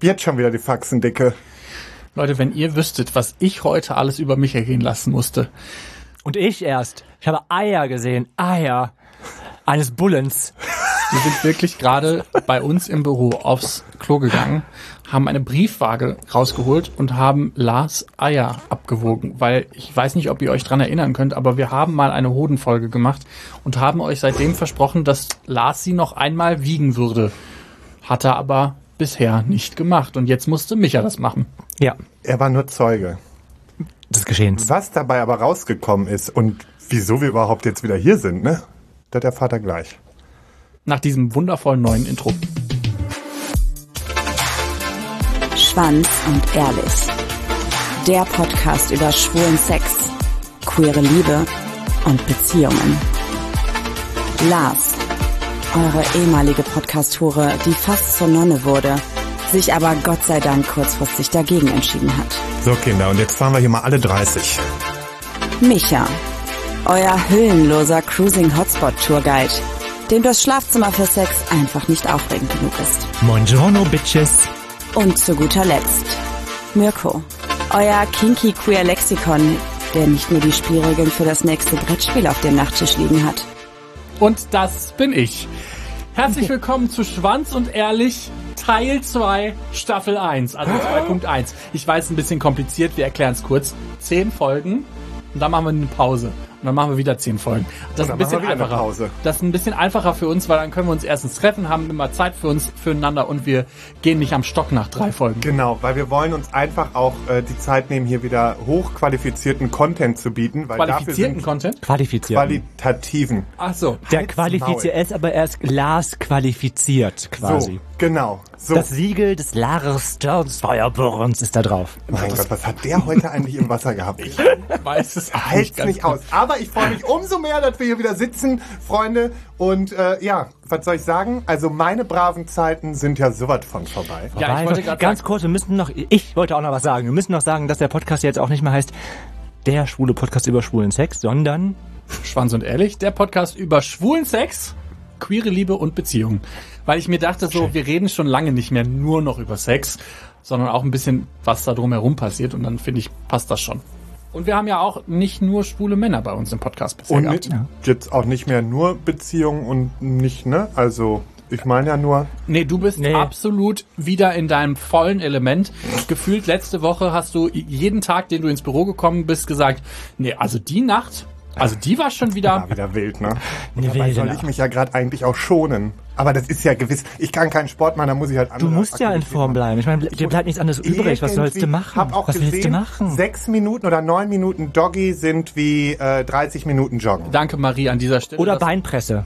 Jetzt schon wieder die Faxendicke. Leute, wenn ihr wüsstet, was ich heute alles über mich ergehen lassen musste. Und ich erst. Ich habe Eier gesehen. Eier. Eines Bullens. Wir sind wirklich gerade bei uns im Büro aufs Klo gegangen, haben eine Briefwaage rausgeholt und haben Lars Eier abgewogen. Weil ich weiß nicht, ob ihr euch dran erinnern könnt, aber wir haben mal eine Hodenfolge gemacht und haben euch seitdem versprochen, dass Lars sie noch einmal wiegen würde. Hat er aber bisher nicht gemacht. Und jetzt musste Micha das machen. Ja. Er war nur Zeuge. Des Geschehens. Was dabei aber rausgekommen ist und wieso wir überhaupt jetzt wieder hier sind, ne? Das erfahrt er gleich. Nach diesem wundervollen neuen Intro. Schwanz und ehrlich. Der Podcast über schwulen Sex, queere Liebe und Beziehungen. Lars, eure ehemalige Podcast-Hure, die fast zur Nonne wurde, sich aber Gott sei Dank kurzfristig dagegen entschieden hat. So Kinder, und jetzt fahren wir hier mal alle 30. Micha, euer hüllenloser Cruising-Hotspot-Tourguide, dem das Schlafzimmer für Sex einfach nicht aufregend genug ist. Buongiorno, Bitches. Und zu guter Letzt Mirko, euer kinky queer Lexikon, der nicht nur die Spielregeln für das nächste Brettspiel auf dem Nachttisch liegen hat. Und das bin ich. Herzlich willkommen zu Schwanz und Ehrlich, Teil 2, Staffel 1, also 2.1. Ich weiß, ein bisschen kompliziert, wir erklären es kurz. 10 Folgen und dann machen wir eine Pause. Und dann machen wir wieder 10 Folgen. Das ist ein bisschen einfacher. Das ist ein bisschen einfacher für uns, weil dann können wir uns erstens treffen, haben immer Zeit für uns, füreinander und wir gehen nicht am Stock nach 3 Folgen. Genau, weil wir wollen uns einfach auch die Zeit nehmen, hier wieder hochqualifizierten Content zu bieten. Weil Qualifizierten Content? Qualitativen. Ach so. Der qualifiziert ist, aber er ist Lars qualifiziert quasi. So, genau. So. Das Siegel des Lars Sternfeuerbohrens ist da drauf. Mein Gott, was hat der heute eigentlich im Wasser gehabt? Ich weiß es auch halt's ganz nicht gut. aus. Aber ich freue mich umso mehr, dass wir hier wieder sitzen, Freunde. Und ja, was soll ich sagen? Also meine braven Zeiten sind ja sowas von vorbei. Ja, ich wollte gerade ganz kurz, ich wollte auch noch was sagen. Wir müssen noch sagen, dass der Podcast jetzt auch nicht mehr heißt der schwule Podcast über schwulen Sex, sondern Schwanz und Ehrlich, der Podcast über schwulen Sex, queere Liebe und Beziehungen. Weil ich mir dachte so, wir reden schon lange nicht mehr nur noch über Sex, sondern auch ein bisschen, was da drumherum passiert. Und dann finde ich, passt das schon. Und wir haben ja auch nicht nur schwule Männer bei uns im Podcast bisher Und gehabt. jetzt auch nicht mehr nur Beziehungen und nicht, ne? Also ich meine ja nur... Nee, du bist absolut wieder in deinem vollen Element. Gefühlt letzte Woche hast du jeden Tag, den du ins Büro gekommen bist, gesagt, nee, also die Nacht, also die war schon wieder... Ja, wieder wild, ne? Und Eine dabei wilde soll ich Nacht. mich ja gerade eigentlich auch schonen. Aber das ist ja gewiss. Ich kann keinen Sport machen, da muss ich halt andere du musst ja in Aktivitäten Form machen. bleiben. Ich meine, dir bleibt nichts anderes übrig. Was sollst du machen? Hab auch Was willst du gesehen, machen? 6 Minuten oder 9 Minuten Doggy sind wie 30 Minuten Joggen. Danke, Marie, an dieser Stelle. Oder Das- Beinpresse.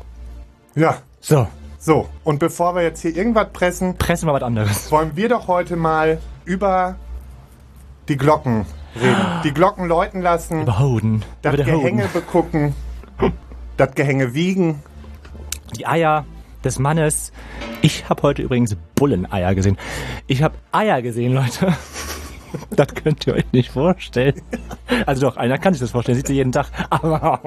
Ja, So, und bevor wir jetzt hier irgendwas pressen, pressen wir was anderes. wollen wir doch heute mal über die Glocken reden. Die Glocken läuten lassen, Über Hoden. das Über der Gehänge Hoden. begucken, das Gehänge wiegen. Die Eier des Mannes. Ich habe heute übrigens Bulleneier gesehen. Ich habe Eier gesehen, Leute. Das könnt ihr euch nicht vorstellen. Also doch, einer kann sich das vorstellen. Sieht sie jeden Tag. Aber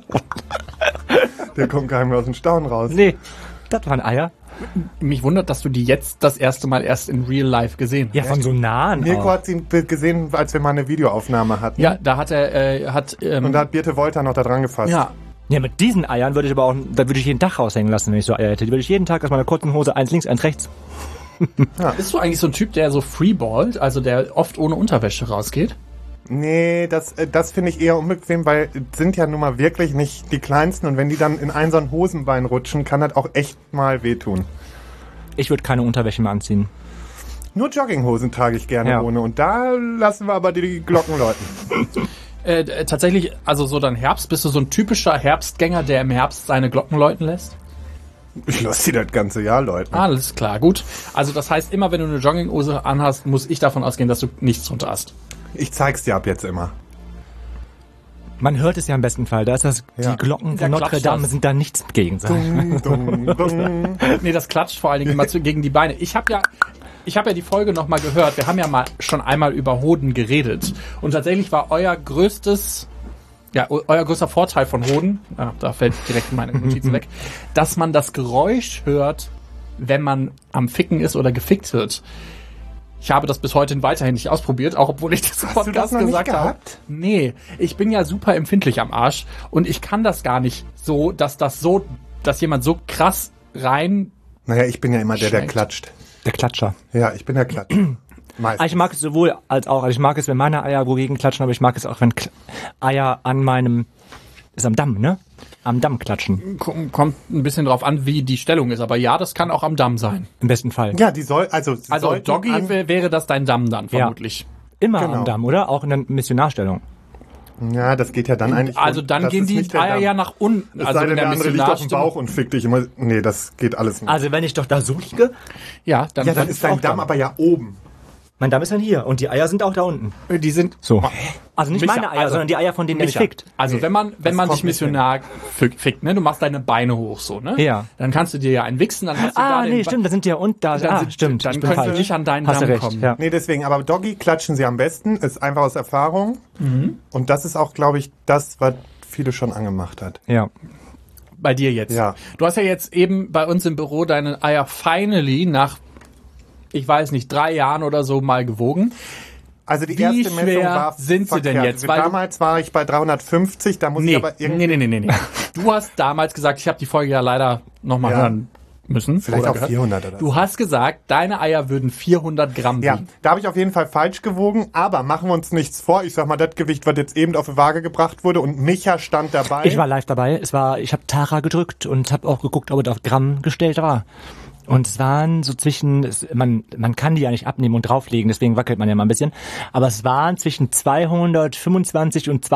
Der kommt gar nicht mehr aus dem Staunen raus. nee, das waren Eier. Mich wundert, dass du die jetzt das erste Mal erst in Real Life gesehen hast. Ja, von so nahen Mirko auch. hat sie gesehen, als wir mal eine Videoaufnahme hatten. Ja, da hat er, Und da hat Birte Wolter noch da dran gefasst. ja, Ja, mit diesen Eiern würde ich aber auch, da würde ich jeden Tag raushängen lassen, wenn ich so Eier hätte. Die würde ich jeden Tag aus meiner kurzen Hose eins links, eins rechts. bist du eigentlich so ein Typ, der so freeballt, also der oft ohne Unterwäsche rausgeht? Nee, das finde ich eher unbequem, weil es sind ja nun mal wirklich nicht die kleinsten und wenn die dann in so ein Hosenbein rutschen, kann das auch echt mal wehtun. Ich würde keine Unterwäsche mehr anziehen. Nur Jogginghosen trage ich gerne Ja. ohne und da lassen wir aber die Glocken läuten. Tatsächlich, also so dann Herbst, bist du so ein typischer Herbstgänger, der im Herbst seine Glocken läuten lässt? Ich lasse sie das ganze Jahr läuten. Alles klar, gut. Also das heißt, immer wenn du eine Jogginghose anhast, muss ich davon ausgehen, dass du nichts drunter hast. Ich zeig's dir ab jetzt immer. Man hört es ja im besten Fall. Da ist das, Ja. die Glocken Da von Notre klatscht Dame das. sind da nichts gegen. Dung, dung, dung. Nee, das klatscht vor allen Dingen immer gegen die Beine. Ich habe ja die Folge noch mal gehört. Wir haben ja mal schon einmal über Hoden geredet. Und tatsächlich war euer größter Vorteil von Hoden, da fällt direkt meine Notizen weg, dass man das Geräusch hört, wenn man am Ficken ist oder gefickt wird. Ich habe das bis heute weiterhin nicht ausprobiert, auch obwohl ich das im Hast du das Podcast noch nicht gesagt habe. gehabt? Nee, ich bin ja super empfindlich am Arsch und ich kann das gar nicht so, dass jemand so krass rein... Naja, ich bin ja immer der Schmeckt. klatscht. Der Klatscher. Ja, ich bin der Klatscher. Meistens. Ich mag es sowohl als auch. Also ich mag es, wenn meine Eier wogegen klatschen, aber ich mag es auch, wenn Eier an meinem... Ist am Damm, ne? Am Damm klatschen. Kommt ein bisschen drauf an, wie die Stellung ist, aber ja, das kann auch am Damm sein. Im besten Fall. Ja, die soll, also Doggy wäre das dein Damm dann, vermutlich. Immer Genau. am Damm, oder? Auch in der Missionarstellung. Ja, das geht ja dann eigentlich. Also dann das gehen ist die nicht der Eier Damm. ja nach unten. Es Also sei denn, in der andere liegt auf dem Missionarstimmung- Bauch und fickt dich immer. Nee, das geht alles nicht. Also wenn ich doch da so liege, Ja, dann, Ja, dann ist dein auch Damm Damm. aber ja oben. mein Damm ist dann hier und die Eier sind auch da unten. die sind So. Also nicht Micha, meine Eier, also- sondern die Eier, von denen der mich Micha, fickt. also Nee, wenn man das dich kommt nicht missionar fickt, ne, du machst deine Beine hoch so, ne? Ja. Dann kannst du dir ja einen wichsen, dann hast du da den Stimmt, da sind die ja und da. Dann Stimmt. dann ich bin können falsch. sie nicht an deinen Hast du Damm recht, kommen. ja. Nee, deswegen, aber Doggy klatschen sie am besten, ist einfach aus Erfahrung. Und das ist auch, glaube ich, das, was viele schon angemacht hat. Ja. Bei dir jetzt. Ja. Du hast ja jetzt eben bei uns im Büro deine Eier finally nach, ich weiß nicht, 3 Jahren oder so mal gewogen. Also die Wie erste Messung schwer war sind sie denn verkehrt. jetzt? Weil- Damals war ich bei 350, da muss ich aber irgendwie... Nee. Du hast damals gesagt, ich habe die Folge ja leider nochmal Ja. hören müssen. Vielleicht oder auch gehört. 400 oder so. Du hast gesagt, deine Eier würden 400 Gramm Ja, wiegen. da habe ich auf jeden Fall falsch gewogen, aber machen wir uns nichts vor. Ich sag mal, das Gewicht, was jetzt eben auf die Waage gebracht wurde und Micha stand dabei. Ich war live dabei. Ich habe Tara gedrückt und habe auch geguckt, ob es auf Gramm gestellt war. Und es waren so man kann die ja nicht abnehmen und drauflegen, deswegen wackelt man ja mal ein bisschen. Aber es waren zwischen 225 und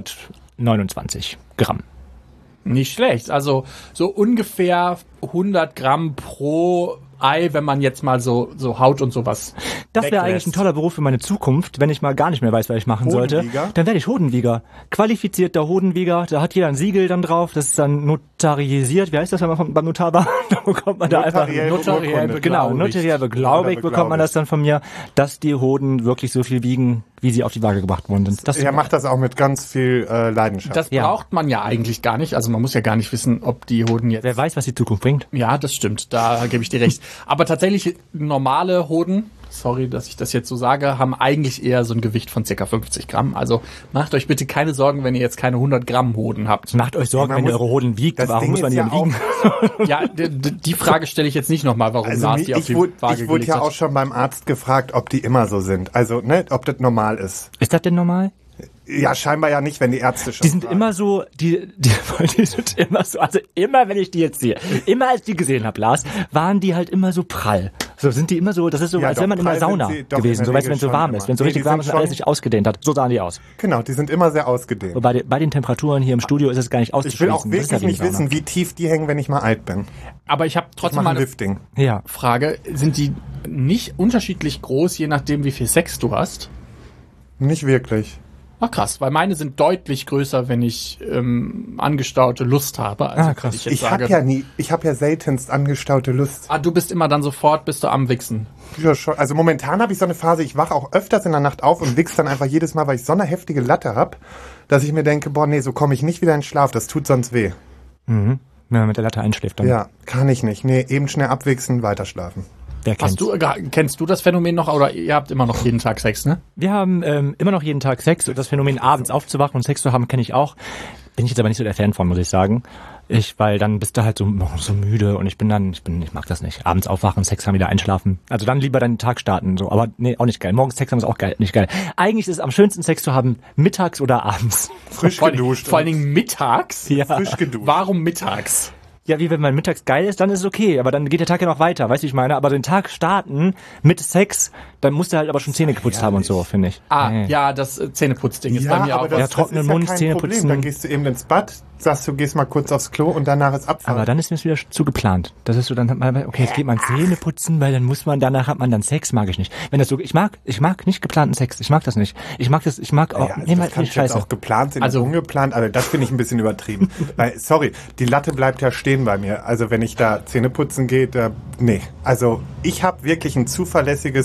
229 Gramm. Nicht schlecht. Also so ungefähr 100 Gramm pro Ei, wenn man jetzt mal so Haut und sowas Das wäre eigentlich weglässt. ein toller Beruf für meine Zukunft, wenn ich mal gar nicht mehr weiß, was ich machen sollte. Hodenwieger? Dann werde ich Hodenwieger. Qualifizierter Hodenwieger. Da hat jeder ein Siegel dann drauf. Das ist dann notarisiert. Wie heißt das, wenn man beim Notar war? Da bekommt man da einfach... Notariell beurkundet. Genau, notariell beglaubigt bekommt man das dann von mir, dass die Hoden wirklich so viel wiegen, wie sie auf die Waage gebracht worden sind. Das Er macht das auch mit ganz viel Leidenschaft. Das Ja. braucht man ja eigentlich gar nicht. Also man muss ja gar nicht wissen, ob die Hoden jetzt... Wer weiß, was die Zukunft bringt. Ja, das stimmt. Da gebe ich dir recht. Aber tatsächlich normale Hoden, sorry, dass ich das jetzt so sage, haben eigentlich eher so ein Gewicht von ca. 50 Gramm. Also macht euch bitte keine Sorgen, wenn ihr jetzt keine 100 Gramm Hoden habt. Macht euch Sorgen, Man wenn ihr muss- eure Hoden wiegt. das Warum Ding muss man ist die ja denn wiegen? Ja, die Frage stelle ich jetzt nicht nochmal, warum also Lars die auf die ich wurde Waage wurde gelegt ja hat. auch schon beim Arzt gefragt, ob die immer so sind. Also, ne, ob das normal ist. Ist das denn normal? Ja, scheinbar ja nicht, wenn die Ärzte schon Die sind fragen. immer so, die sind immer so, also immer, wenn ich die jetzt sehe, immer als ich die gesehen habe, Lars, waren die halt immer so prall. So sind die immer so, das ist so, Ja, als doch, wäre man in der prall sind Sauna sie doch gewesen, in so der weißt du, wenn es so Regel warm schon ist, wenn es so immer. richtig Nee, die warm ist sind und alles schon- sich ausgedehnt hat. So sahen die aus. Genau, die sind immer sehr ausgedehnt. Wobei bei den Temperaturen hier im Studio ist es gar nicht Ich will auszuschließen. auch Das ist ja wirklich wie nicht eine Sauna. wissen, wie tief die hängen, wenn ich mal alt bin. Aber ich habe Ich trotzdem mache mal ein eine Lifting. Ja. Frage. Sind die nicht unterschiedlich groß, je nachdem, wie viel Sex du hast? Nicht wirklich. Ach krass, weil meine sind deutlich größer, wenn ich angestaute Lust habe. Also Ah, krass. wenn ich jetzt Ich sage, habe ja seltenst angestaute Lust. du bist immer dann sofort, bist du am Wichsen. Ja, schon. Also momentan habe ich so eine Phase, ich wache auch öfters in der Nacht auf und wichse dann einfach jedes Mal, weil ich so eine heftige Latte habe, dass ich mir denke, boah, nee, so komme ich nicht wieder in Schlaf, das tut sonst weh. Wenn man mit der Latte einschläft, dann. Ja, kann ich nicht. Nee, eben schnell abwichsen, weiter schlafen. Wer kennt's? Kennst du das Phänomen noch oder ihr habt immer noch jeden Tag Sex, ne? Wir haben immer noch jeden Tag Sex und das Phänomen abends aufzuwachen und Sex zu haben, kenne ich auch. Bin ich jetzt aber nicht so der Fan von, muss ich sagen. Weil dann bist du halt so müde und ich mag das nicht. Abends aufwachen, Sex haben, wieder einschlafen. Also dann lieber deinen Tag starten, so. Aber nee, auch nicht geil. Morgens Sex haben ist auch geil, nicht geil. Eigentlich ist es am schönsten Sex zu haben, mittags oder abends. Frisch geduscht. Vor allen Dingen mittags? Ja. Frisch geduscht. Warum mittags? Ja, wie wenn man mittags geil ist, dann ist es okay. Aber dann geht der Tag ja noch weiter, weißt du, wie ich meine? Aber den Tag starten mit Sex, dann musst du halt aber schon Zähne geputzt haben und so, finde ich. Nee. Ja, das Zähneputzding ist bei mir auch. aber Ja, trockenen Mund, kein Zähne Problem. putzen. Dann gehst du eben ins Bad, sagst du, gehst mal kurz aufs Klo und danach ist Abfahrt. Aber dann ist mir das wieder zu geplant. Das ist so, dann hat man, okay, jetzt geht man Zähne putzen, weil dann danach hat man dann Sex, mag ich nicht. Wenn das so, ich mag nicht geplanten Sex. Ich mag das nicht. Ich mag auch, Ja, also nee, das mal kann nicht jetzt scheiße. auch geplant sein, Also- ungeplant, aber das finde ich ein bisschen übertrieben. Weil, sorry, die Latte bleibt ja stehen bei mir. Also wenn ich da Zähne putzen gehe, nee. Also ich habe wirklich ein zuverlässiges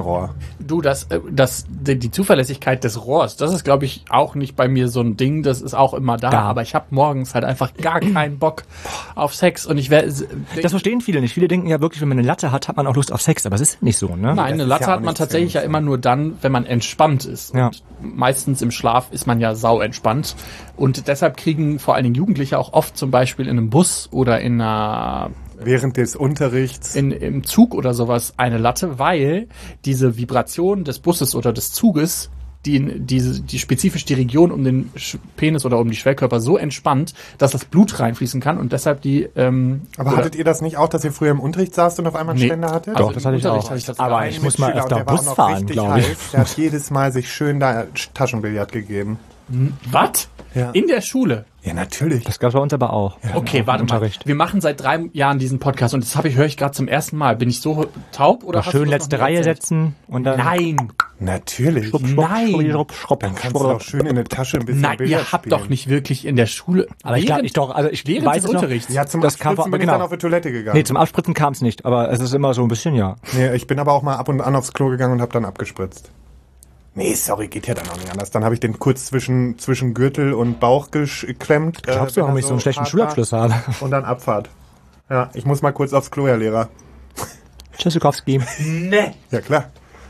Rohr. Du, die Zuverlässigkeit des Rohrs, das ist, glaube ich, auch nicht bei mir so ein Ding. Das ist auch immer da. Ja. Aber ich habe morgens halt einfach gar keinen Bock auf Sex. Und ich werde... Das verstehen viele nicht. Viele denken ja wirklich, wenn man eine Latte hat, hat man auch Lust auf Sex. Aber es ist nicht so, ne? Nein, eine ist Latte ja auch hat man nicht tatsächlich ja zwingend immer nur dann, wenn man entspannt ist. Ja. Und meistens im Schlaf ist man ja sau entspannt. Und deshalb kriegen vor allen Dingen Jugendliche auch oft zum Beispiel in einem Bus oder in einer... Während des Unterrichts. im Zug oder sowas eine Latte, weil diese Vibration des Busses oder des Zuges die spezifisch die Region um den Penis oder um die Schwellkörper so entspannt, dass das Blut reinfließen kann und deshalb die... Aber hattet ihr das nicht auch, dass ihr früher im Unterricht saßt und auf einmal einen Ständer hattet? Doch, das hatte ich auch. Aber Ein ich muss mal Mitschüler, öfter der war auch Bus noch fahren, richtig glaube ich. heiß. Der hat jedes Mal sich schön da Taschenbillard gegeben. Was? Ja. In der Schule? Ja, natürlich. Das gab's bei uns aber auch. Okay, warte mal. Unterricht. Wir machen seit 3 Jahren diesen Podcast und das höre ich gerade zum ersten Mal. Bin ich so taub oder hast du Schön das letzte noch nie Reihe erzählt? setzen und dann... Nein, Natürlich. Nein. Schrupp. Dann kannst du doch schön in eine Tasche ein bisschen nein, Billard ihr habt spielen. doch nicht wirklich in der Schule... Aber ich glaube, ich während weiß des es noch. Unterrichts. Ja, zum Das kam Abspritzen bin ich genau. dann auf die Toilette gegangen. Nee, zum Abspritzen kam's nicht. Aber es ist immer so ein bisschen, ja. Nee, ich bin aber auch mal ab und an aufs Klo gegangen und habe dann abgespritzt. Nee, sorry, geht ja dann auch nicht anders. Dann habe ich den kurz zwischen Gürtel und Bauch geklemmt. Glaubst du, wenn warum er ich so einen schlechten hart Schulabschluss habe? war. Und dann Abfahrt. Ja, ich muss mal kurz aufs Klo, Herr Lehrer. Tschüssikowski. Nee. Ja, klar.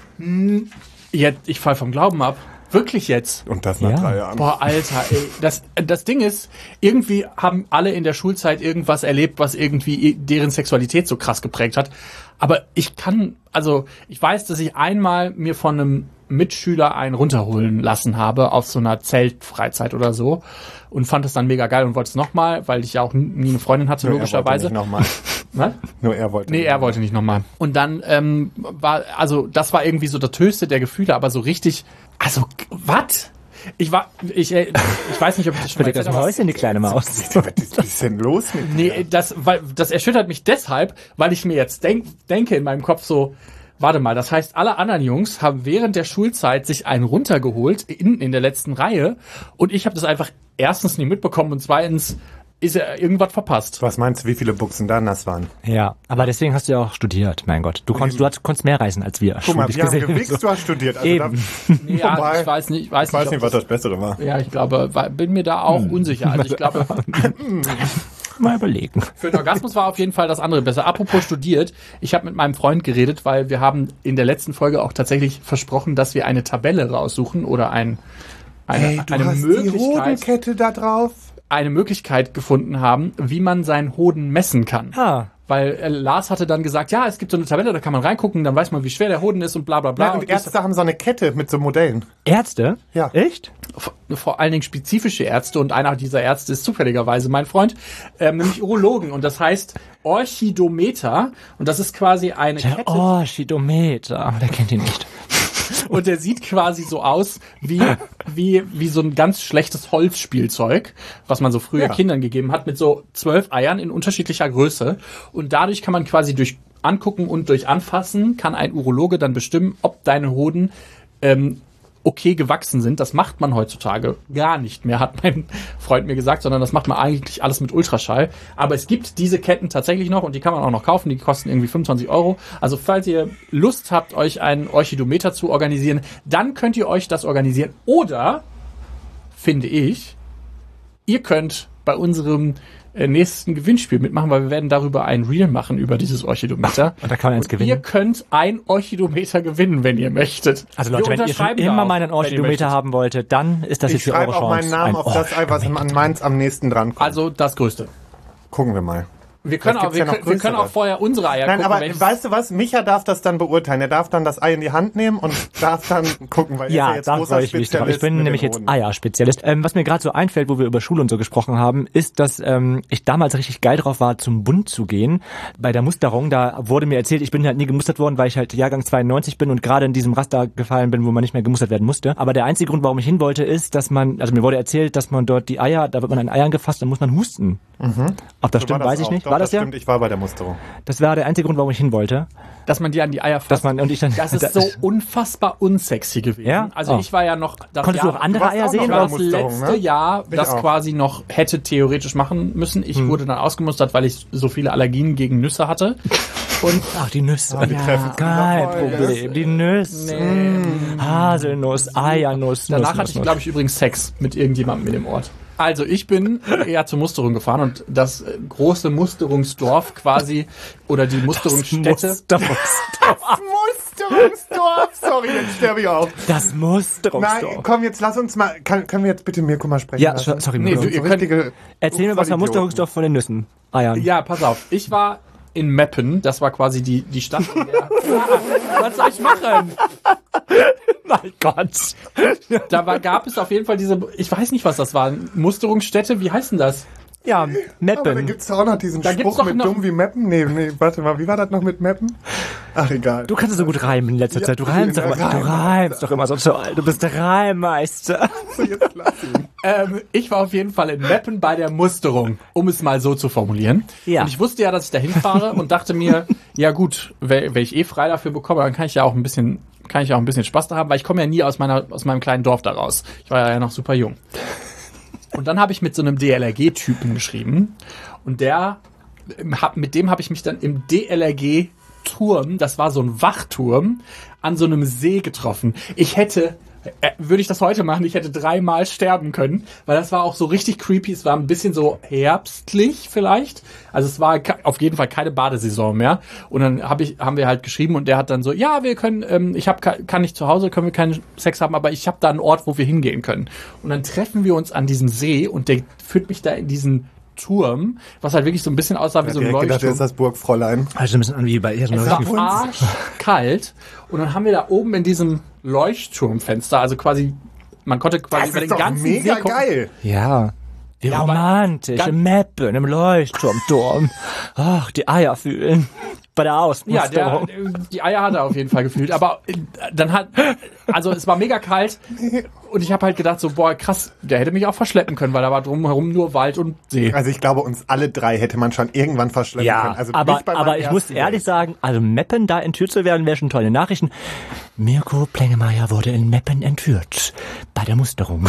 Ich fall vom Glauben ab. Wirklich jetzt. Und das nach Ja. 3 Jahren. Boah, Alter, ey. Das Ding ist, irgendwie haben alle in der Schulzeit irgendwas erlebt, was irgendwie deren Sexualität so krass geprägt hat. Aber ich weiß, dass ich einmal mir von einem Mitschüler einen runterholen lassen habe auf so einer Zeltfreizeit oder so und fand das dann mega geil und wollte es nochmal, weil ich ja auch nie eine Freundin hatte, logischerweise. Nochmal. Was? Nur er wollte. Nee, er wollte nicht nochmal. Und dann das war irgendwie so das höchste der Gefühle, aber so richtig, was? Ich weiß nicht, ob ich das schon mal Bitte das erzählt habe. Häuschen, die kleine Maus. Was ist denn los mit dir? Nee, das erschüttert mich deshalb, weil ich mir jetzt denke in meinem Kopf so, warte mal, das heißt, alle anderen Jungs haben während der Schulzeit sich einen runtergeholt in der letzten Reihe und ich habe das einfach erstens nie mitbekommen und zweitens ist ja irgendwas verpasst. Was meinst du, wie viele Buchsen da nass waren? Ja, aber deswegen hast du ja auch studiert, mein Gott. Du konntest mehr reisen als wir. Guck mal, schulisch wir haben gesehen. gewichst, du hast studiert. Also Eben. Ja, Wobei, ich weiß nicht, ich weiß ob nicht, was das Bessere war. Ja, ich glaube, bin mir da auch unsicher. Also ich glaube, Mal überlegen. für den Orgasmus war auf jeden Fall das andere besser. Apropos studiert, ich habe mit meinem Freund geredet, weil wir haben in der letzten Folge auch tatsächlich versprochen, dass wir eine Tabelle raussuchen oder eine Hey, du hast die Hodenkette da drauf. eine Möglichkeit gefunden haben, wie man seinen Hoden messen kann. Ah. Weil Lars hatte dann gesagt, ja, es gibt so eine Tabelle, da kann man reingucken, dann weiß man, wie schwer der Hoden ist und bla bla bla. Ja, und Ärzte haben so eine Kette mit so Modellen. Ärzte? Ja. Echt? vor allen Dingen spezifische Ärzte und einer dieser Ärzte ist zufälligerweise mein Freund, nämlich Urologen und das heißt Orchidometer und das ist quasi eine Der Kette Orchidometer. Der kennt ihn nicht. und der sieht quasi so aus wie so ein ganz schlechtes Holzspielzeug, was man so früher Ja. Kindern gegeben hat, mit so 12 Eiern in unterschiedlicher Größe und dadurch kann man quasi durch Angucken und durch Anfassen kann ein Urologe dann bestimmen, ob deine Hoden okay gewachsen sind. Das macht man heutzutage gar nicht mehr, hat mein Freund mir gesagt, sondern das macht man eigentlich alles mit Ultraschall. Aber es gibt diese Ketten tatsächlich noch und die kann man auch noch kaufen. Die kosten irgendwie 25 €. Also falls ihr Lust habt, euch einen Orchidometer zu organisieren, dann könnt ihr euch das organisieren. Oder, finde ich, ihr könnt bei unserem nächsten Gewinnspiel mitmachen, weil wir werden darüber ein Reel machen über dieses Orchidometer. Und da kann man eins gewinnen. Ihr könnt ein Orchidometer gewinnen, wenn ihr möchtet. Also Leute, Wir wenn ihr schon unterschreiben immer da auch, mal einen wenn ihr Orchidometer möchtet. haben wolltet, dann ist das Ich jetzt hier eure schreibe Chance. auch meinen Namen Ein auf das Ei, was an meins am nächsten dran kommt. Also das Größte. Gucken wir mal. Wir können, Vielleicht auch, wir, gibt's ja noch können, wir können auch größere. vorher unsere Eier Nein, gucken. aber welches- weißt du was? Micha darf das dann beurteilen. Er darf dann das Ei in die Hand nehmen und darf dann gucken, weil er ist Ja, ja jetzt da großer freue ich mich drauf. Ich Spezialist bin mit nämlich den jetzt Hoden. Eierspezialist. Was mir gerade so einfällt, wo wir über Schule und so gesprochen haben, ist, dass ich damals richtig geil drauf war, zum Bund zu gehen. Bei der Musterung, da wurde mir erzählt, ich bin halt nie gemustert worden, weil ich halt Jahrgang 92 bin und gerade in diesem Raster gefallen bin, wo man nicht mehr gemustert werden musste. Aber der einzige Grund, warum ich hin wollte, ist, dass mir wurde erzählt, dass man dort die Eier, da wird man an Eiern gefasst, dann muss man husten. Ob das So stimmt, war das weiß ich auch. nicht. Doch, war das ja? Stimmt, ich war bei der Musterung. Das war der einzige Grund, warum ich hin wollte. Dass man dir an die Eier fasst. Dass man, und ich dann, Das ist so unfassbar unsexy gewesen. Ja? Also Oh. ich war ja noch... Das Konntest du Jahr, auch andere warst Eier auch sehen? Ich noch war bei das der Musterung, letzte ne? Jahr, Ich das auch. quasi noch hätte theoretisch machen müssen. Ich wurde dann ausgemustert, weil ich so viele Allergien gegen Nüsse hatte. Und Ach, die Nüsse. wir treffen uns Kein in der Folge. Problem. Die Nüsse. Haselnuss, Eiernuss. danach Nuss, hatte ich, Nuss. glaube ich, übrigens Sex mit irgendjemandem in dem Ort. Also ich bin eher zur Musterung gefahren und das große Musterungsdorf quasi oder die Musterungsstätte. Musterungsdorf! Sorry, jetzt sterbe ich auf. Das Musterungsdorf. Nein, komm, jetzt lass uns mal... Können wir jetzt bitte Mirko mal sprechen Ja, lassen? sorry, Nee, Mirko. du- ihr könnt- Erzähl mir was vom Musterungsdorf von den Nüssen. Eiern. Ja, pass auf. Ich war in Meppen. Das war quasi die Stadt. In der was soll ich machen? Mein Gott. Gab es auf jeden Fall diese, ich weiß nicht, was das war, Musterungsstätte, wie heißt denn das? Ja, Aber da Meppen. gibt's doch auch noch diesen Da gibt's Spruch doch mit noch- dumm wie Meppen. Nee, warte mal, wie war das noch mit Meppen? Ach, egal. Du kannst es so gut reimen in letzter Ja, Zeit. Du reimst doch immer. Du reimst doch immer so toll. Du bist der Reimmeister. Jetzt lass ihn. Ich war auf jeden Fall in Meppen bei der Musterung, um es mal so zu formulieren. Ja. Und ich wusste ja, dass ich da hinfahre und dachte mir, ja gut, wenn ich eh frei dafür bekomme, dann kann ich ja auch ein bisschen Spaß da haben, weil ich komme ja nie aus meinem kleinen Dorf da raus. Ich war ja noch super jung. Und dann habe ich mit so einem DLRG-Typen geschrieben und mit dem habe ich mich dann im DLRG-Turm, das war so ein Wachturm, an so einem See getroffen. Würde ich das heute machen, ich hätte 3-mal sterben können, weil das war auch so richtig creepy, es war ein bisschen so herbstlich vielleicht, also es war auf jeden Fall keine Badesaison mehr und dann haben wir halt geschrieben und der hat dann so, ja, wir können, kann nicht zu Hause, können wir keinen Sex haben, aber ich habe da einen Ort, wo wir hingehen können. Und dann treffen wir uns an diesem See und der führt mich da in diesen Turm, was halt wirklich so ein bisschen aussah wie so ein Direkt gedacht, Leuchtturm. ist das Burgfräulein. Also ein bisschen an wie bei ihr. Es war arschkalt und dann haben wir da oben in diesem Leuchtturmfenster, also quasi, man konnte quasi Das über ist den doch ganzen mega See gucken. geil. Ja. Wie Ja, aber romantisch. ganz- Im Meppen, im Leuchtturmturm. Ach, die Eier fühlen. Bei der Ja, Ausmusterung. die Eier hat er auf jeden Fall gefühlt, aber also es war mega kalt und ich habe halt gedacht so, boah, krass, der hätte mich auch verschleppen können, weil da war drumherum nur Wald und See. Also ich glaube, uns alle drei hätte man schon irgendwann verschleppen können. Ja, Also aber nicht bei meinem ich muss ersten ehrlich Date. sagen, also Meppen da entführt zu werden, wäre schon tolle Nachrichten. Mirko Plengemeier wurde in Meppen entführt. Bei der Musterung.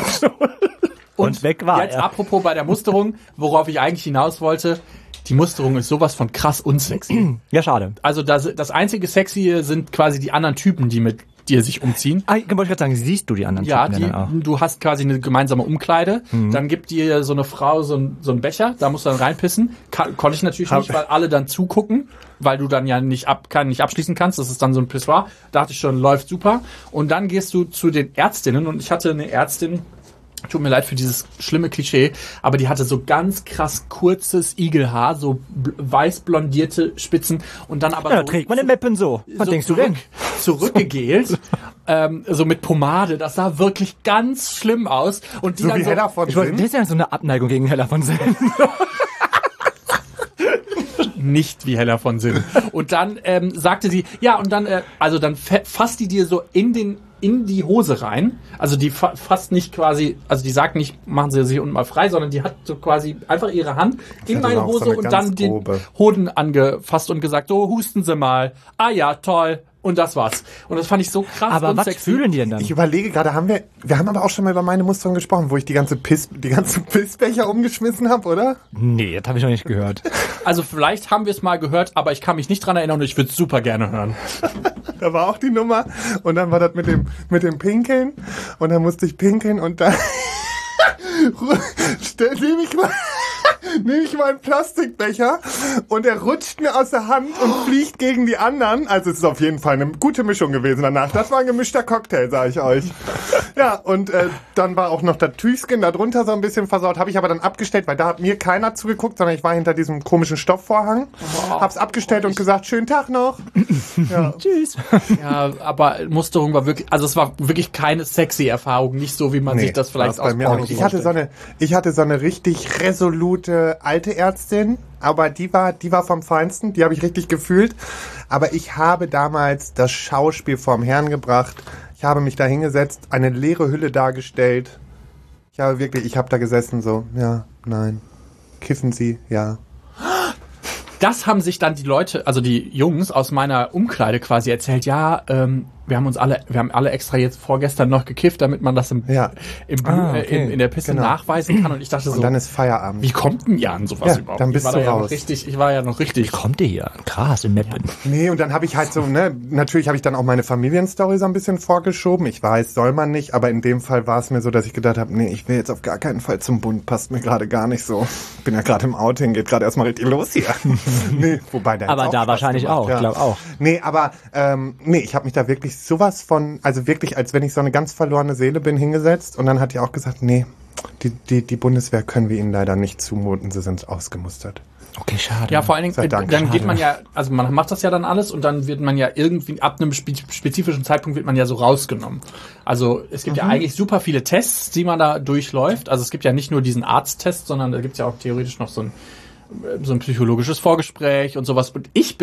Und weg war Jetzt er. apropos bei der Musterung, worauf ich eigentlich hinaus wollte, die Musterung ist sowas von krass unsexy. Ja, schade. Also das einzige Sexy sind quasi die anderen Typen, die mit dir sich umziehen. Ah, ich wollte gerade sagen, siehst du die anderen Ja, Typen dann auch? du hast quasi eine gemeinsame Umkleide, dann gibt dir so eine Frau so einen Becher, da musst du dann reinpissen. Konnte ich natürlich nicht, weil alle dann zugucken, weil du dann ja nicht abschließen kannst, das ist dann so ein Pissoir. Da dachte ich schon, läuft super. Und dann gehst du zu den Ärztinnen und ich hatte eine Ärztin, tut mir leid für dieses schlimme Klischee, aber die hatte so ganz krass kurzes Igelhaar, so weiß blondierte Spitzen und dann aber Ja, so trägt man in Meppen so. Was so denkst du denn? zurückgegelt, so mit Pomade. Das sah wirklich ganz schlimm aus. Und die So dann wie Hella von Ich wollte, Sinn. das ist ja so eine Abneigung gegen Hella von Sinn. nicht wie Hella von Sinn. Und dann sagte sie, ja, und dann, dann fasst die dir so in die Hose rein. Also die fasst nicht quasi, also die sagt nicht, machen Sie sich unten mal frei, sondern die hat so quasi einfach ihre Hand in hatte meine auch so Hose eine und ganz dann den grobe. Hoden angefasst und gesagt, so, husten Sie mal. Ah ja, toll. Und das war's. Und das fand ich so krass Aber und was sexy. fühlen die denn dann? Ich überlege gerade, wir haben aber auch schon mal über meine Musterung gesprochen, wo ich die ganzen Pissbecher umgeschmissen habe, oder? Nee, das habe ich noch nicht gehört. Also vielleicht haben wir es mal gehört, aber ich kann mich nicht dran erinnern und ich würde es super gerne hören. Da war auch die Nummer und dann war das mit dem Pinkeln und dann musste ich pinkeln und dann nehme ich mal einen Plastikbecher und er rutscht mir aus der Hand und fliegt gegen die anderen. Also es ist auf jeden Fall eine gute Mischung gewesen danach. Das war ein gemischter Cocktail, sage ich euch. Ja, und dann war auch noch das Tüchchen da drunter so ein bisschen versaut. Habe ich aber dann abgestellt, weil da hat mir keiner zugeguckt, sondern ich war hinter diesem komischen Stoffvorhang. Hab's abgestellt und gesagt, schönen Tag noch. Ja. Tschüss. Ja, aber Musterung war wirklich, also es war wirklich keine sexy Erfahrung, nicht so, wie man sich das vielleicht war's bei mir auch Pornos nicht. Ich hatte so eine richtig resolute alte Ärztin, aber die war vom Feinsten, die habe ich richtig gefühlt. Aber ich habe damals das Schauspiel vorm Herrn gebracht. Ich habe mich da hingesetzt, eine leere Hülle dargestellt. Ich habe da gesessen so, ja, nein. Kiffen Sie, ja. das haben sich dann die Leute, also die Jungs aus meiner Umkleide quasi erzählt, ja, wir haben alle extra jetzt vorgestern noch gekifft, damit man das in der Pisse nachweisen kann. Und ich dachte so, und dann ist Feierabend. wie kommt denn ihr an sowas überhaupt? Dann bist du raus. Ich war ja noch richtig. Wie kommt ihr hier? Krass, in Meppen. Nee, und dann habe ich halt so, natürlich habe ich dann auch meine Familienstory so ein bisschen vorgeschoben. Ich weiß, soll man nicht, aber in dem Fall war es mir so, dass ich gedacht habe, nee, ich will jetzt auf gar keinen Fall zum Bund, passt mir gerade gar nicht so. Bin ja gerade im Outing, geht gerade erstmal richtig los hier. Nee, wobei der Aber auch da Spaß wahrscheinlich gemacht, auch, ich glaube auch. Nee, aber ich habe mich da wirklich sowas von, also wirklich, als wenn ich so eine ganz verlorene Seele bin, hingesetzt und dann hat die auch gesagt, nee, die Bundeswehr können wir ihnen leider nicht zumuten, sie sind ausgemustert. Okay, schade. Ja, vor allen Dingen, Dank. dann geht man ja, also man macht das ja dann alles und dann wird man ja irgendwie, ab einem spezifischen Zeitpunkt wird man ja so rausgenommen. Also es gibt ja eigentlich super viele Tests, die man da durchläuft. Also es gibt ja nicht nur diesen Arzttest, sondern da gibt es ja auch theoretisch noch so ein psychologisches Vorgespräch und sowas. Und ich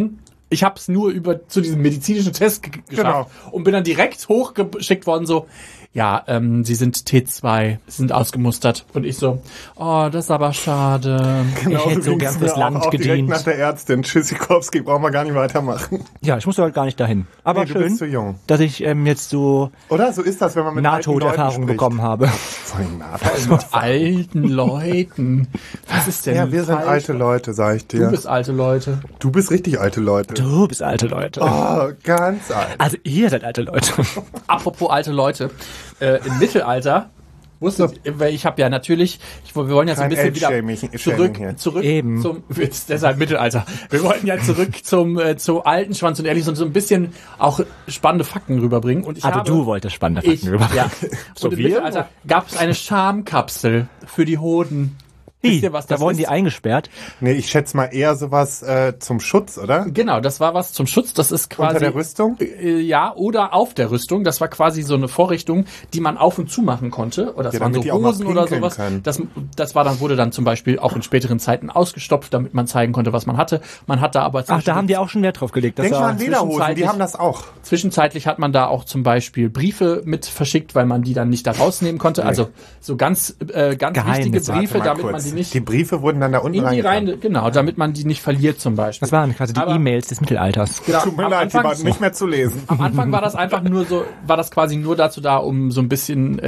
habe es nur zu diesem medizinischen Test geschafft und bin dann direkt hochgeschickt worden, so, ja, Sie sind T2, sind ausgemustert. Und ich so, oh, das ist aber schade. Ich hätte so gern fürs Land auch direkt gedient. nach der Ärztin. Tschüssikowski, brauchen wir gar nicht weitermachen. Ja, ich muss halt gar nicht dahin. Aber Nee, du schön, bist zu jung. dass ich jetzt so Oder? So ist das, wenn man mit Nahtoderfahrung bekommen habe. Voll Mit alten Leuten. Was ist denn Ja, wir sind falsch? alte Leute, sag ich dir. Du bist alte Leute. Du bist richtig alte Leute. Du bist alte Leute. Oh, ganz alt. Also ihr seid alte Leute. Apropos alte Leute. Im Mittelalter weil ich habe ja natürlich, wir wollen ja so ein Kein bisschen wieder Age-Shaming hier. zurück Eben. zum, deshalb Mittelalter. Wir wollten ja zurück zum alten Schwanz und ehrlich so ein bisschen auch spannende Fakten rüberbringen. Und Du wolltest spannende Fakten rüber. Ja. So Und im wir? Mittelalter gab es eine Schamkapsel für die Hoden. Wisst ihr, was das Da wurden ist? die eingesperrt. Nee, ich schätze mal eher sowas zum Schutz, oder? Genau, das war was zum Schutz. Das ist quasi Unter der Rüstung? Ja, oder auf der Rüstung. Das war quasi so eine Vorrichtung, die man auf und zu machen konnte. Oder das Ja, waren so damit die auch mal Hosen oder pinkeln sowas. können. Das wurde dann zum Beispiel auch in späteren Zeiten ausgestopft, damit man zeigen konnte, was man hatte. Man hat da aber Ach, da haben die auch schon Wert drauf gelegt. Das Denk mal war an Lederhosen, die zwischenzeitlich- haben das auch. Zwischenzeitlich hat man da auch zum Beispiel Briefe mit verschickt, weil man die dann nicht da rausnehmen konnte. Also so ganz wichtige Briefe, Mal damit kurz. man die nicht Die Briefe wurden dann da unten in die reingetan. rein, genau, damit man die nicht verliert zum Beispiel. das waren quasi die Aber- E-Mails des Mittelalters. Genau, Tut mir am leid, die Anfang- waren nicht mehr zu lesen. Am Anfang war das einfach war das quasi nur dazu da, um so ein bisschen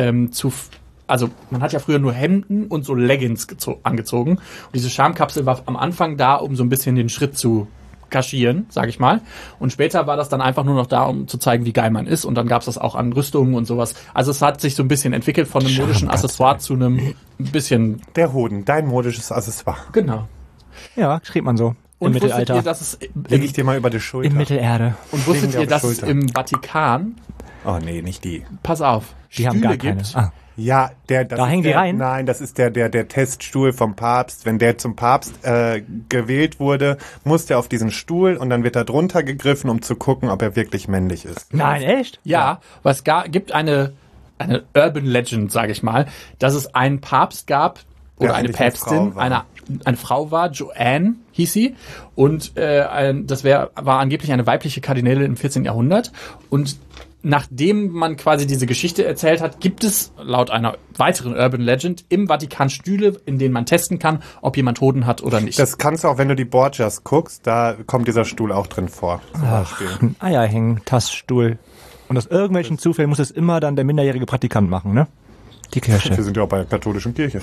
also man hat ja früher nur Hemden und so Leggings angezogen. Und diese Schamkapsel war am Anfang da, um so ein bisschen den Schritt zu kaschieren, sag ich mal. Und später war das dann einfach nur noch da, um zu zeigen, wie geil man ist. Und dann gab's das auch an Rüstungen und sowas. Also es hat sich so ein bisschen entwickelt von einem modischen Accessoire zu einem bisschen, Der Hoden, dein modisches Accessoire. genau. Ja, schrieb man so. Im Und wusstet Mittelalter. ihr, dass es Leg ich dir mal über die Schulter. In Mittelerde. und wusstet Legen wir ihr, dass auf die es Schulter. im Vatikan, Oh nee, nicht die. pass auf, Die haben gar keine. gibt. Ah. Ja, das Da ist hängen die rein? Nein, das ist der Teststuhl vom Papst. Wenn der zum Papst gewählt wurde, muss der auf diesen Stuhl und dann wird da drunter gegriffen, um zu gucken, ob er wirklich männlich ist. Nein, echt? Ja, was gibt eine Urban Legend, sage ich mal, dass es einen Papst gab oder Der eine eigentlich eine Päpstin, Frau war. eine Frau war, Joanne hieß sie, und das war angeblich eine weibliche Kardinälin im 14. Jahrhundert. Und nachdem man quasi diese Geschichte erzählt hat, gibt es laut einer weiteren Urban Legend im Vatikan Stühle, in denen man testen kann, ob jemand Hoden hat oder nicht. Das kannst du auch, wenn du die Borgias guckst, da kommt dieser Stuhl auch drin vor. Zum Beispiel. Ein Eierhängen-Taststuhl. Und aus irgendwelchen Zufällen muss es immer dann der minderjährige Praktikant machen, ne? Die Kirche. Wir sind ja auch bei der katholischen Kirche.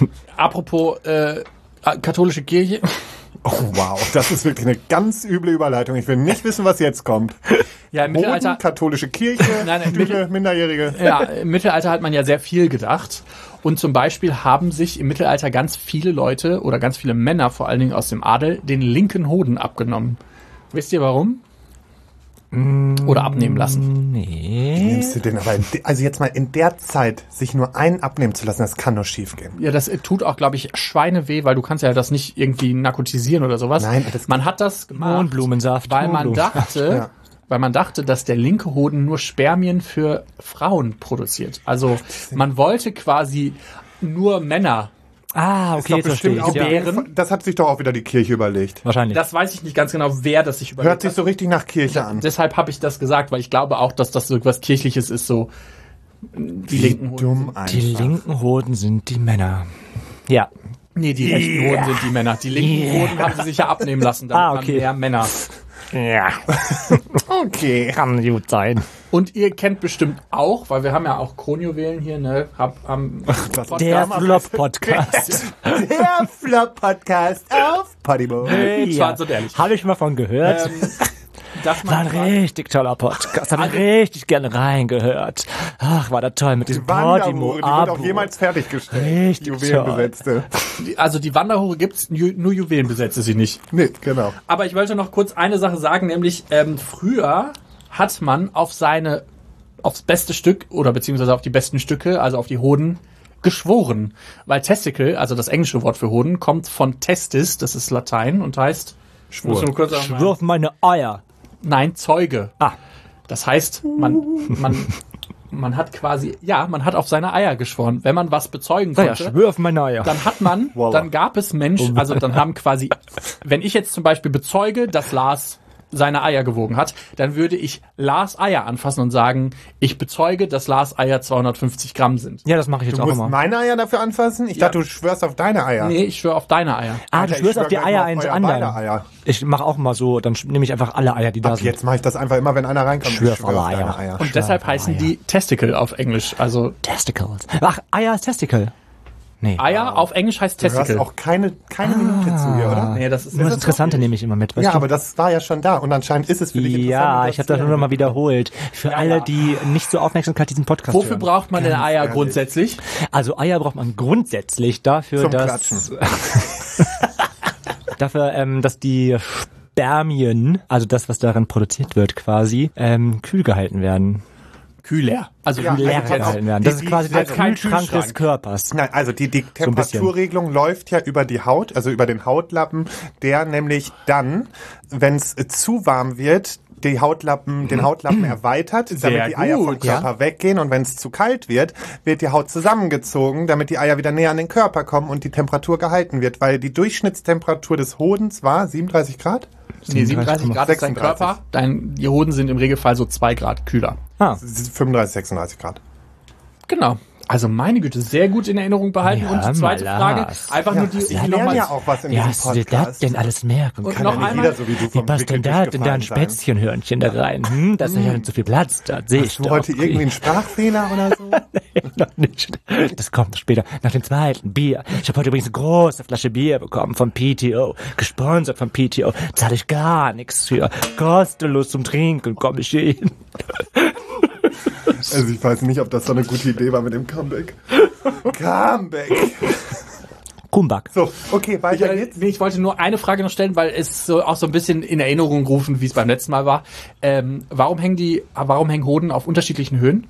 Apropos katholische Kirche. Oh wow, das ist wirklich eine ganz üble Überleitung. Ich will nicht wissen, was jetzt kommt. Ja, im Mittelalter. Hoden, katholische Kirche, Nein, im Stühle, Minderjährige. Ja, im Mittelalter hat man ja sehr viel gedacht. Und zum Beispiel haben sich im Mittelalter ganz viele Leute oder ganz viele Männer, vor allen Dingen aus dem Adel, den linken Hoden abgenommen. Wisst ihr warum? Oder abnehmen lassen. Nee. Nimmst du den aber, also jetzt mal in der Zeit, sich nur einen abnehmen zu lassen, das kann nur schief gehen. Ja, das tut auch, glaube ich, Schweineweh, weil du kannst ja das nicht irgendwie narkotisieren oder sowas. Nein, das- man hat das gemacht, Mohnblumensaft. weil man dachte, Ja. weil man dachte, dass der linke Hoden nur Spermien für Frauen produziert. Also man wollte quasi nur Männer. Ah, Ist okay, doch jetzt verstehe bestimmt ich. auch Ja. Bären. Das hat sich doch auch wieder die Kirche überlegt. Wahrscheinlich. Das weiß ich nicht ganz genau, wer das sich überlegt Hört sich so richtig nach Kirche an. Deshalb habe ich das gesagt, weil ich glaube auch, dass das so etwas Kirchliches ist, so die linken Hoden. Dumm einfach. Die linken Hoden sind die Männer. Ja. Nee, die rechten Hoden sind die Männer. Die linken Hoden haben sie sich ja abnehmen lassen, damit man mehr Männer. Ja. Okay. Kann gut sein. Und ihr kennt bestimmt auch, weil wir haben ja auch Kronjuwelen hier, ne? Der Flop-Podcast. Der Flop-Podcast auf Podimo. Schwarz und ehrlich. Habe ich mal von gehört. Dass War ein richtig toller Podcast. Habe ich richtig gerne reingehört. Ach, war das toll mit diesem Podimo. Die wird auch jemals fertiggestellt. Richtig Juwelenbesetzte. Also die Wanderhure gibt's, nur Juwelen besetzt sie nicht. Nee, genau. Aber ich wollte noch kurz eine Sache sagen, nämlich früher hat man aufs beste Stück oder beziehungsweise auf die besten Stücke, also auf die Hoden, geschworen. Weil Testicle, also das englische Wort für Hoden, kommt von Testis, das ist Latein und heißt Schwur. Schwur auf meine Eier. Nein, Zeuge. Das heißt, man hat quasi, man hat auf seine Eier geschworen. Wenn man was bezeugen konnte, schwör auf meine Eier. dann gab es Menschen, also dann haben quasi, wenn ich jetzt zum Beispiel bezeuge, dass Lars seine Eier gewogen hat, dann würde ich Lars Eier anfassen und sagen, ich bezeuge, dass Lars Eier 250 Gramm sind. Ja, das mache ich jetzt Du auch musst immer. meine Eier dafür anfassen? Ich dachte, du schwörst auf deine Eier. Nee, ich schwöre auf deine Eier. Du schwörst auf die Eier eines anderen. Eier. Ich mache auch mal so, dann nehme ich einfach alle Eier, die da Ab sind. jetzt mache ich das einfach immer, wenn einer reinkommt. Schwör Ich auf alle auf deine Eier. Und deshalb heißen die Testicle auf Englisch. Also Testicles. Ach, Eier ist Testicle. Nee. Eier auf Englisch heißt Du hörst Testicle. auch keine Minute zu hier, oder? Nee, das ist Das Interessante nehme ich immer mit, weißt Ja, du? aber das war ja schon da und anscheinend ist es für dich interessant. Ja, ich habe das nur noch mal wiederholt. Für alle, die nicht so Aufmerksamkeit diesen Podcast Wofür hören. braucht man denn Eier ehrlich. grundsätzlich? Also Eier braucht man grundsätzlich dafür, Zum dass dass die Spermien, also das, was darin produziert wird, quasi kühl gehalten werden. Kühler. Also Ja, Leer also gehalten werden. Das ist quasi der kein Kühlschrank des Kühlschrank. Körpers. Nein, also die Temperaturregelung läuft ja über die Haut, also über den Hautlappen, der nämlich dann, wenn es zu warm wird, den Hautlappen erweitert, damit die Eier vom gut, Körper weggehen, und wenn es zu kalt wird die Haut zusammengezogen, damit die Eier wieder näher an den Körper kommen und die Temperatur gehalten wird, weil die Durchschnittstemperatur des Hodens war 37 Grad? Nee, 37 Grad ist dein 36. Körper. Die Hoden sind im Regelfall so 2 Grad kühler. 35, 36 Grad. Genau. Also meine Güte, sehr gut in Erinnerung behalten. Ja, und die zweite mal Frage, Lars. einfach nur die Ich lerne ja auch was in Ja, diesem hast du dir das Podcast. denn alles merken Und können? noch ja nicht einmal, jeder so wie du Wie vom passt denn Wickel da denn ein durchgefallen sein. Spätzchenhörnchen da rein? Da ist ja nicht so viel Platz, da sehe ich Hast du doch. heute irgendwie einen Sprachfehler oder so? Noch nicht. Das kommt später, nach dem zweiten Bier. Ich habe heute übrigens eine große Flasche Bier bekommen vom PTO, gesponsert vom PTO. Zahle ich gar nichts für. Kostenlos zum Trinken komme ich hier hin. Also ich weiß nicht, ob das so eine gute Idee war mit dem Comeback. Comeback. Kumbak. So, okay, weiter geht's. ich wollte nur eine Frage noch stellen, weil es so auch so ein bisschen in Erinnerung rufen, wie es beim letzten Mal war. Warum hängen Hoden auf unterschiedlichen Höhen?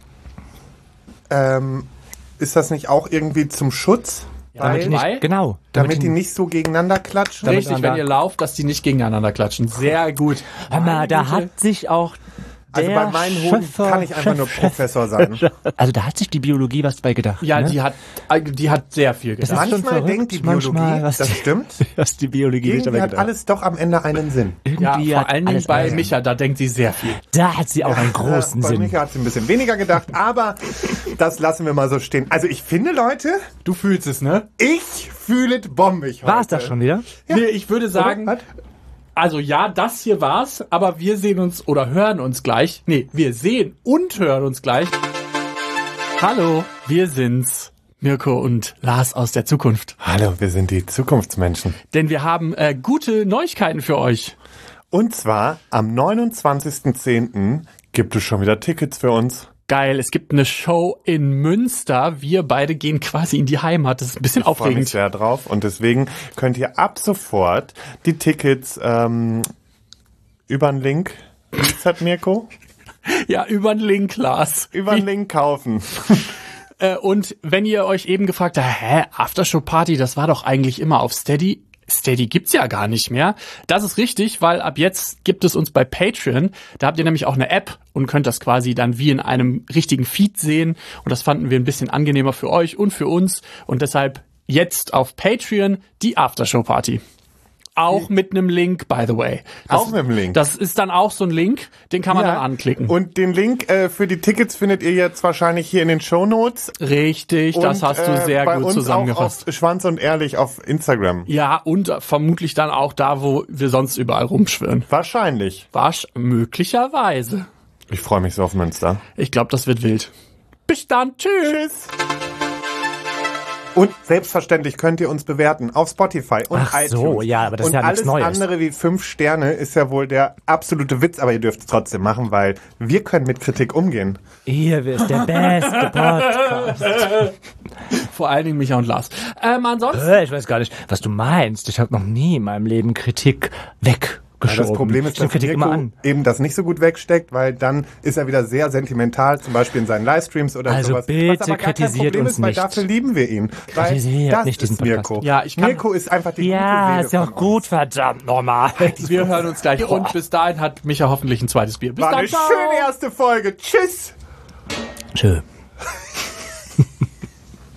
Ist das nicht auch irgendwie zum Schutz? Damit die Weil- nicht, genau. Damit die nicht so gegeneinander klatschen? Richtig, man wenn da- ihr lauft, dass die nicht gegeneinander klatschen. Sehr gut. Hör mal, da hat sich auch Also bei meinen Hoden kann ich einfach nur Professor sein. Also da hat sich die Biologie was bei gedacht. Ja, ne? die hat sehr viel Das gedacht. ist schon Manchmal verrückt, denkt die Biologie, manchmal, was das die- stimmt. Was die Biologie sich dabei Irgendwie hat gedacht. alles doch am Ende einen Sinn. Ja, Irgendwie vor hat allen Dingen alles bei einen- Micha, da denkt sie sehr viel. Da hat sie auch einen großen Bei Sinn. Micha hat sie ein bisschen weniger gedacht, aber das lassen wir mal so stehen. Also ich finde, Leute, Du fühlst es, ne? ich fühle es bombig heute. War es das schon wieder? Nee, ich würde sagen, Was? also ja, das hier war's, aber wir sehen uns oder hören uns gleich. Nee, wir sehen und hören uns gleich. Hallo, wir sind's, Mirko und Lars aus der Zukunft. Hallo, wir sind die Zukunftsmenschen. Denn wir haben gute Neuigkeiten für euch. Und zwar am 29.10. gibt es schon wieder Tickets für uns. Geil, es gibt eine Show in Münster. Wir beide gehen quasi in die Heimat. Das ist ein bisschen Ich freue mich aufregend. sehr drauf und deswegen könnt ihr ab sofort die Tickets über einen Link, was hat Mirko? Ja, über den Link, Lars. Über einen Link kaufen. Und wenn ihr euch eben gefragt habt, Aftershow-Party, das war doch eigentlich immer auf Steady. Steady gibt's ja gar nicht mehr. Das ist richtig, weil ab jetzt gibt es uns bei Patreon. Da habt ihr nämlich auch eine App und könnt das quasi dann wie in einem richtigen Feed sehen. Und das fanden wir ein bisschen angenehmer für euch und für uns. Und deshalb jetzt auf Patreon die Aftershow-Party. Auch mit einem Link, by the way. Auch mit einem Link. Das ist dann auch so ein Link, den kann man Ja. dann anklicken. Und den Link für die Tickets findet ihr jetzt wahrscheinlich hier in den Shownotes. Richtig, das Und, hast du sehr bei gut uns zusammengefasst. Auch auf Schwanz und Ehrlich auf Instagram. Ja, und vermutlich dann auch da, wo wir sonst überall rumschwirren. Wahrscheinlich. Möglicherweise. Ich freue mich so auf Münster. Ich glaube, das wird wild. Bis dann. Tschüss. Und selbstverständlich könnt ihr uns bewerten auf Spotify und Ach iTunes. so, ja, aber das ist und ja nichts alles Neues. andere wie 5 Sterne ist ja wohl der absolute Witz, aber ihr dürft es trotzdem machen, weil wir können mit Kritik umgehen. Ihr wisst, der beste Podcast. Vor allen Dingen Micha und Lars. Ansonsten, Ich weiß gar nicht, was du meinst. Ich habe noch nie in meinem Leben Kritik weggeschoben. Das Problem ist, ich nehme dass Kritik immer Mirko an. eben das nicht so gut wegsteckt, weil dann ist er wieder sehr sentimental, zum Beispiel in seinen Livestreams oder Also sowas. bitte was aber gar kein kritisiert Problem uns ist, weil nicht. dafür lieben wir ihn. Weil Kritisiert das nicht diesen ist Podcast. Mirko. Ja, ich kann- Mirko ist einfach die Ja, gute ist ja Seele auch von gut, uns. verdammt normal. wir hören uns gleich. Und bis dahin hat Micha hoffentlich ein zweites Bier. Bis War dann. eine Ciao. schöne erste Folge. Tschüss! Tschö.